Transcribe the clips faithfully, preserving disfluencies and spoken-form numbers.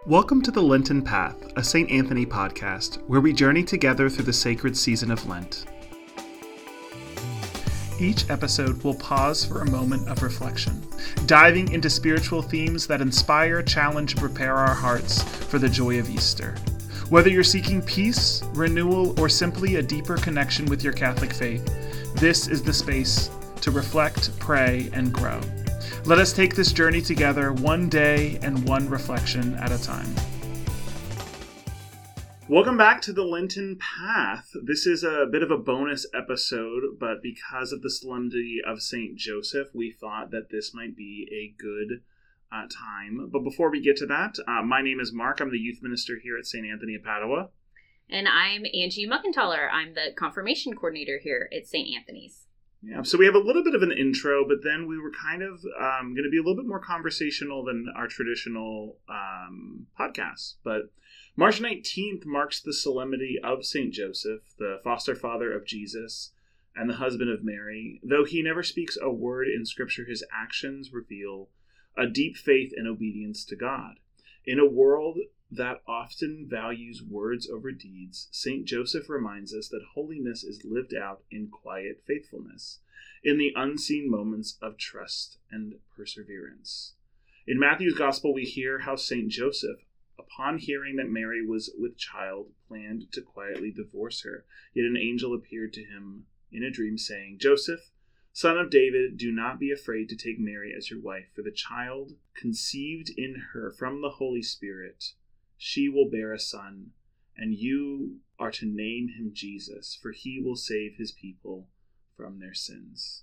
Welcome to the Lenten Path, a Saint Anthony podcast, where we journey together through the sacred season of Lent. Each episode will pause for a moment of reflection, diving into spiritual themes that inspire, challenge, and prepare our hearts for the joy of Easter. Whether you're seeking peace, renewal, or simply a deeper connection with your Catholic faith, this is the space to reflect, pray, and grow. Let us take this journey together, one day and one reflection at a time. Welcome back to the Lenten Path. This is a bit of a bonus episode, but because of the solemnity of Saint Joseph, we thought that this might be a good uh, time. But before we get to that, uh, my name is Mark. I'm the youth minister here at Saint Anthony of Padua. And I'm Angie Muckenthaler. I'm the confirmation coordinator here at Saint Anthony's. Yeah, so we have a little bit of an intro, but then we were kind of um, going to be a little bit more conversational than our traditional um, podcasts. But March nineteenth marks the solemnity of Saint Joseph, the foster father of Jesus and the husband of Mary. Though he never speaks a word in Scripture, his actions reveal a deep faith and obedience to God. In a world that often values words over deeds, Saint Joseph reminds us that holiness is lived out in quiet faithfulness, in the unseen moments of trust and perseverance. In Matthew's Gospel, we hear how Saint Joseph, upon hearing that Mary was with child, planned to quietly divorce her. Yet an angel appeared to him in a dream, saying, "Joseph, son of David, do not be afraid to take Mary as your wife, for the child conceived in her from the Holy Spirit, she will bear a son, and you are to name him Jesus, for he will save his people from their sins."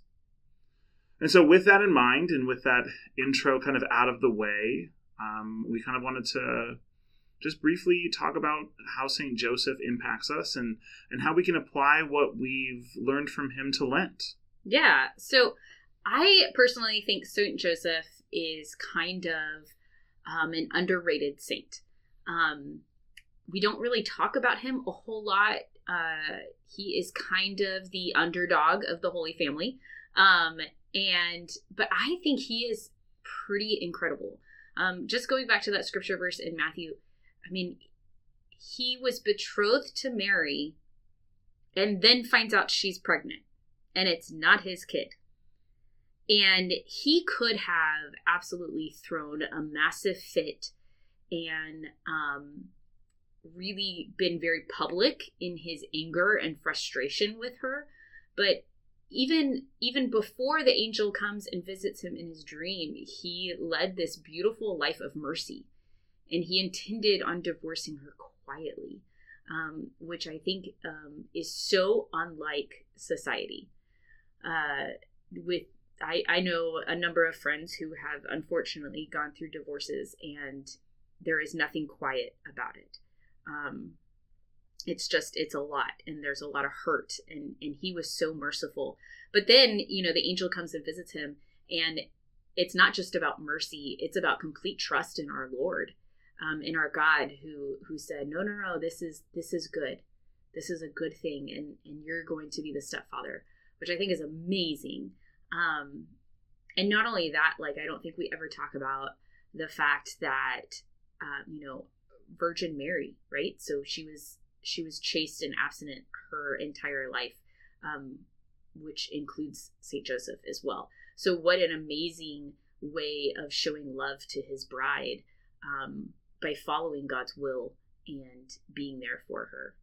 And so with that in mind, and with that intro kind of out of the way, um, we kind of wanted to just briefly talk about how Saint Joseph impacts us and, and how we can apply what we've learned from him to Lent. Yeah, so I personally think Saint Joseph is kind of um, an underrated saint. Um, we don't really talk about him a whole lot. Uh, he is kind of the underdog of the Holy Family. Um, and, but I think he is pretty incredible. Um, just going back to that scripture verse in Matthew, I mean, he was betrothed to Mary and then finds out she's pregnant and it's not his kid. And he could have absolutely thrown a massive fit and um, really been very public in his anger and frustration with her. But even even before the angel comes and visits him in his dream, he led this beautiful life of mercy. And he intended on divorcing her quietly, um, which I think um, is so unlike society. Uh, with I, I know a number of friends who have unfortunately gone through divorces, and there is nothing quiet about it. Um, it's just, it's a lot, and there's a lot of hurt, and, and he was so merciful. But then, you know, the angel comes and visits him, and it's not just about mercy, it's about complete trust in our Lord, um, in our God, who who said, no, no, no, this is this is good. This is a good thing, and, and you're going to be the stepfather, which I think is amazing. Um, and not only that, like, I don't think we ever talk about the fact that Um, you know, Virgin Mary, right? So she was she was chaste and abstinent her entire life, um, which includes Saint Joseph as well. So what an amazing way of showing love to his bride um, by following God's will and being there for her.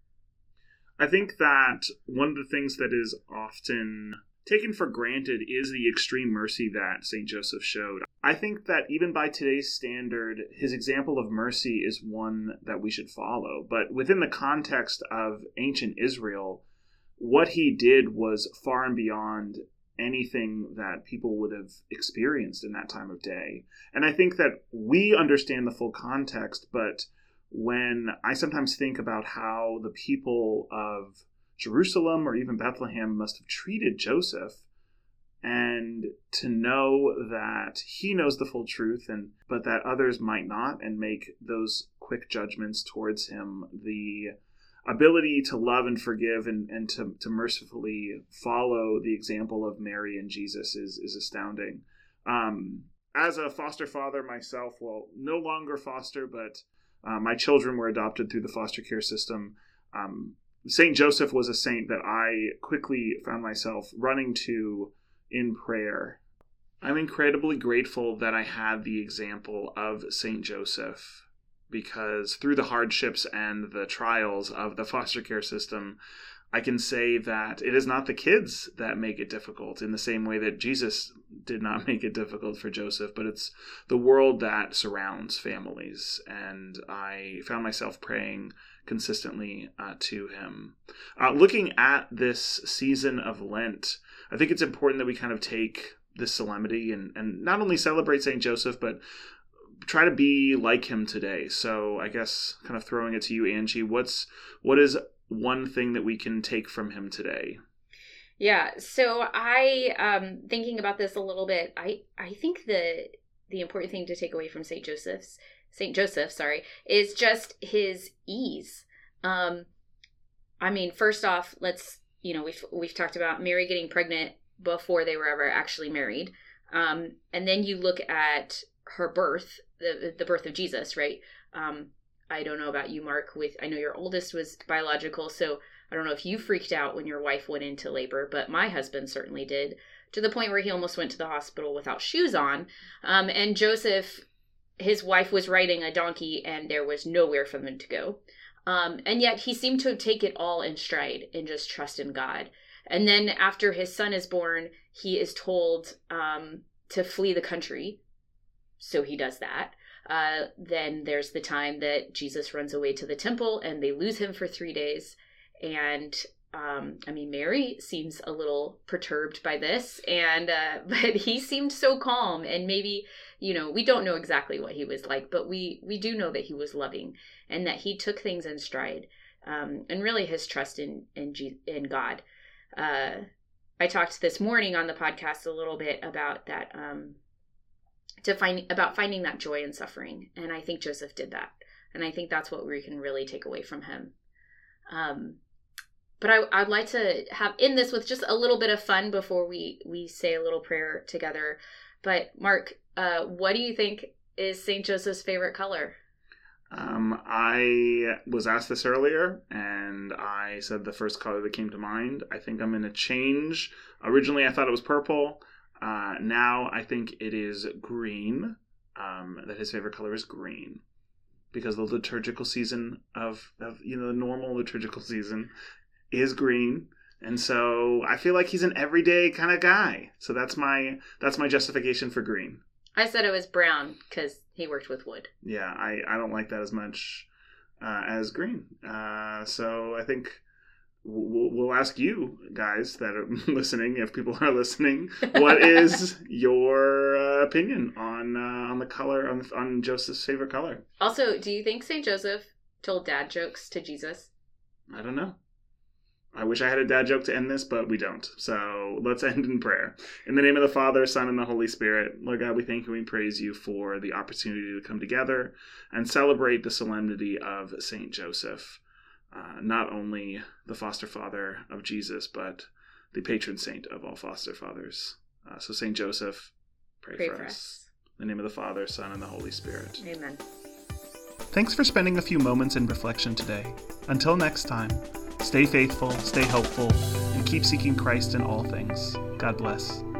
I think that one of the things that is often taken for granted is the extreme mercy that Saint Joseph showed. I think that even by today's standard, his example of mercy is one that we should follow. But within the context of ancient Israel, what he did was far and beyond anything that people would have experienced in that time of day. And I think that we understand the full context, but when I sometimes think about how the people of Jerusalem or even Bethlehem must have treated Joseph, and to know that he knows the full truth, and but that others might not, and make those quick judgments towards him, the ability to love and forgive and, and to, to mercifully follow the example of Mary and Jesus is, is astounding. Um, as a foster father myself, well, no longer foster, but uh, my children were adopted through the foster care system. Um, Saint Joseph was a saint that I quickly found myself running to in prayer. I'm incredibly grateful that I had the example of Saint Joseph, because through the hardships and the trials of the foster care system, I can say that it is not the kids that make it difficult in the same way that Jesus did not make it difficult for Joseph, but it's the world that surrounds families. And I found myself praying consistently uh, to him. Uh, looking at this season of Lent, I think it's important that we kind of take this solemnity and, and not only celebrate Saint Joseph, but try to be like him today. So I guess kind of throwing it to you, Angie, what's what is one thing that we can take from him today? Yeah, so I, um, thinking about this a little bit, I, I think the the important thing to take away from Saint Joseph's, Saint Joseph, sorry, is just his ease. Um, I mean, first off, let's, you know, we've we've talked about Mary getting pregnant before they were ever actually married. Um, and then you look at her birth, the the birth of Jesus, right? Um, I don't know about you, Mark, with, I know your oldest was biological, so I don't know if you freaked out when your wife went into labor, but my husband certainly did, to the point where he almost went to the hospital without shoes on. Um, and Joseph, his wife was riding a donkey and there was nowhere for them to go. Um, and yet he seemed to take it all in stride and just trust in God. And then after his son is born, he is told um, to flee the country. So he does that. Uh, then there's the time that Jesus runs away to the temple and they lose him for three days. And um, I mean, Mary seems a little perturbed by this, and uh, but he seemed so calm. And maybe, you know, we don't know exactly what he was like, but we we do know that he was loving and that he took things in stride, um, and really his trust in in, G- in God. Uh, I talked this morning on the podcast a little bit about that. Um, to find about finding that joy in suffering. And I think Joseph did that. And I think that's what we can really take away from him. Um, but I, I'd like to have in this with just a little bit of fun before we, we say a little prayer together. But Mark, uh, what do you think is Saint Joseph's favorite color? Um, I was asked this earlier, and I said the first color that came to mind. I think I'm going to change. Originally, I thought it was purple. Uh, now I think it is green, um, that his favorite color is green, because the liturgical season of, of, you know, the normal liturgical season is green. And so I feel like he's an everyday kind of guy. So that's my, that's my justification for green. I said it was brown because he worked with wood. Yeah. I, I don't like that as much, uh, as green. Uh, so I think We'll, we'll ask you guys that are listening, if people are listening, what is your uh, opinion on uh, on the color, on, on Joseph's favorite color? Also, do you think Saint Joseph told dad jokes to Jesus? I don't know. I wish I had a dad joke to end this, but we don't. So let's end in prayer. In the name of the Father, Son, and the Holy Spirit, Lord God, we thank you and praise you for the opportunity to come together and celebrate the solemnity of Saint Joseph. Uh, not only the foster father of Jesus, but the patron saint of all foster fathers. Uh, so Saint Joseph, pray, pray for, for us. us. In the name of the Father, Son, and the Holy Spirit. Amen. Thanks for spending a few moments in reflection today. Until next time, stay faithful, stay hopeful, and keep seeking Christ in all things. God bless.